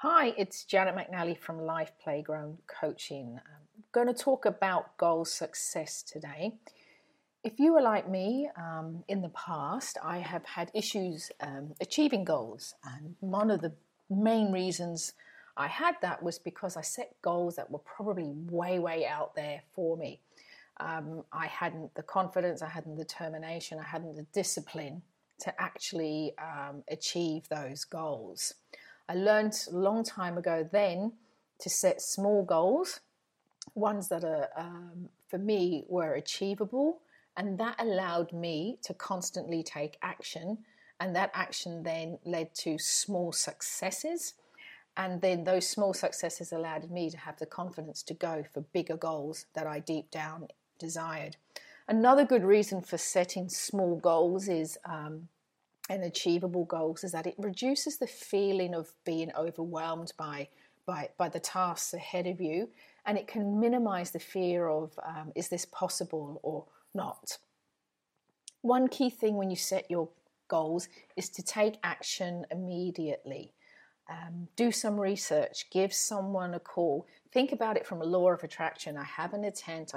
Hi, it's Janet McNally from Life Playground Coaching. I'm going to talk about goal success today. If you were like me in the past, I have had issues achieving goals. And one of the main reasons I had that was because I set goals that were probably way out there for me. I hadn't the confidence, I hadn't the determination, I hadn't the discipline to actually achieve those goals. I learned a long time ago then to set small goals, ones that are, for me, were achievable, and that allowed me to constantly take action, and that action then led to small successes, and then those small successes allowed me to have the confidence to go for bigger goals that I deep down desired. Another good reason for setting small goals is and achievable goals is that it reduces the feeling of being overwhelmed by the tasks ahead of you, and it can minimize the fear of is this possible or not. One key thing when you set your goals is to take action immediately. Do some research, give someone a call, think about it from a law of attraction. I have an intent,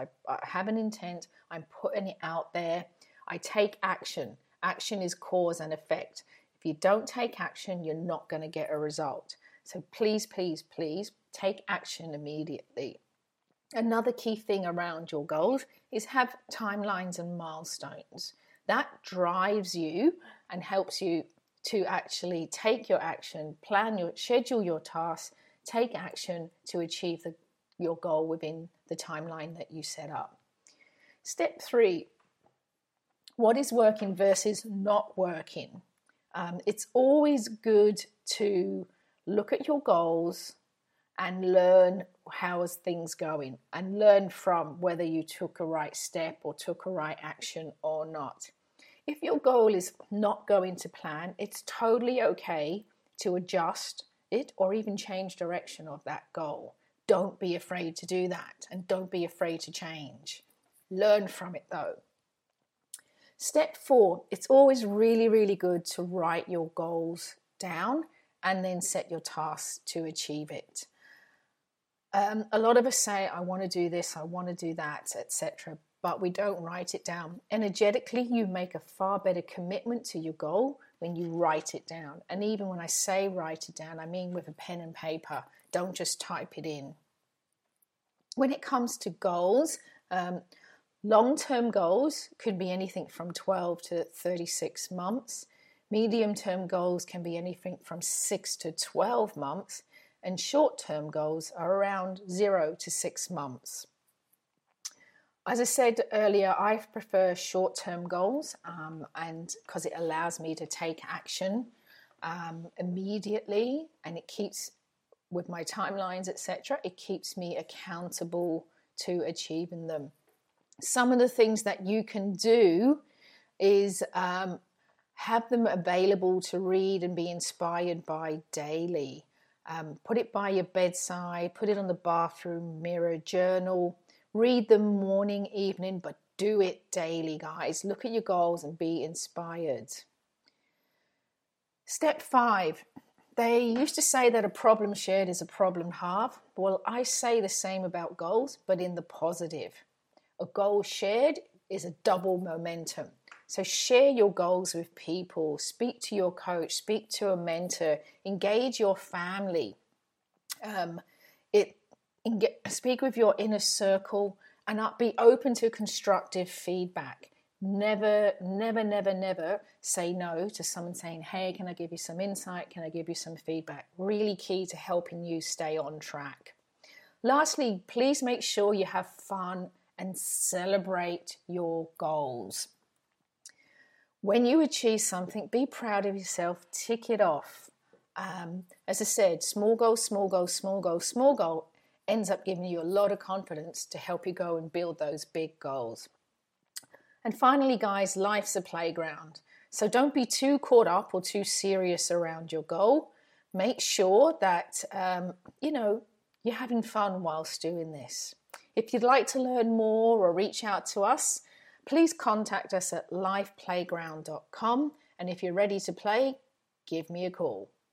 I'm putting it out there, I take action. Action is cause and effect. If you don't take action, you're not going to get a result. So please take action immediately. Another key thing around your goals is have timelines and milestones. That drives you and helps you to actually take your action, schedule your tasks, take action to achieve your goal within the timeline that you set up. Step 3. What is working versus not working? It's always good to look at your goals and learn how is things going and learn from whether you took a right step or took a right action or not. If your goal is not going to plan, it's totally okay to adjust it or even change direction of that goal. Don't be afraid to do that, and don't be afraid to change. Learn from it though. Step 4, it's always really good to write your goals down and then set your tasks to achieve it. A lot of us say, I want to do this, I want to do that, etc., but we don't write it down. Energetically, you make a far better commitment to your goal when you write it down. And even when I say write it down, I mean with a pen and paper. Don't just type it in. When it comes to goals, long-term goals could be anything from 12 to 36 months. Medium-term goals can be anything from 6 to 12 months. And short-term goals are around 0 to 6 months. As I said earlier, I prefer short-term goals and because it allows me to take action immediately, and it keeps, with my timelines, etc., it keeps me accountable to achieving them. Some of the things that you can do is have them available to read and be inspired by daily. Put it by your bedside, put it on the bathroom mirror, journal, read them morning, evening, but do it daily, guys. Look at your goals and be inspired. Step 5. They used to say that a problem shared is a problem halved. Well, I say the same about goals, but in the positive. A goal shared is a double momentum. So share your goals with people, speak to your coach, speak to a mentor, engage your family, speak with your inner circle, and be open to constructive feedback. Never say no to someone saying, hey, can I give you some insight? Can I give you some feedback? Really key to helping you stay on track. Lastly, please make sure you have fun and celebrate your goals. When you achieve something, be proud of yourself, tick it off. As I said, small goal ends up giving you a lot of confidence to help you go and build those big goals. And finally, guys, life's a playground. So don't be too caught up or too serious around your goal. Make sure that, you're having fun whilst doing this. If you'd like to learn more or reach out to us, please contact us at lifeplayground.com. And if you're ready to play, give me a call.